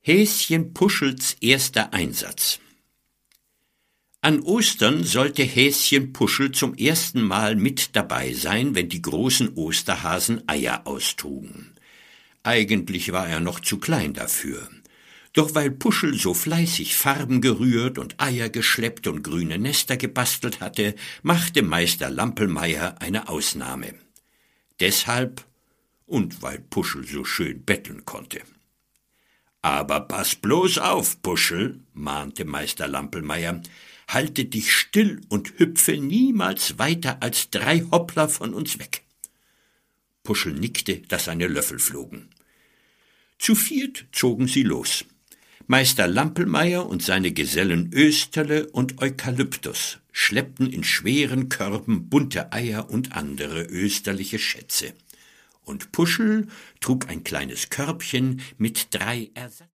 Häschen Puschels erster Einsatz. An Ostern sollte Häschen Puschel zum ersten Mal mit dabei sein, wenn die großen Osterhasen Eier austrugen. Eigentlich war er noch zu klein dafür. Doch weil Puschel so fleißig Farben gerührt und Eier geschleppt und grüne Nester gebastelt hatte, machte Meister Lampelmeier eine Ausnahme. Deshalb und weil Puschel so schön betteln konnte. »Aber pass bloß auf, Puschel«, mahnte Meister Lampelmeier, »halte dich still und hüpfe niemals weiter als 3 Hoppler von uns weg.« Puschel nickte, dass seine Löffel flogen. Zu 4 zogen sie los. Meister Lampelmeier und seine Gesellen Österle und Eukalyptus schleppten in schweren Körben bunte Eier und andere österliche Schätze. Und Puschel trug ein kleines Körbchen mit 3 Ersatz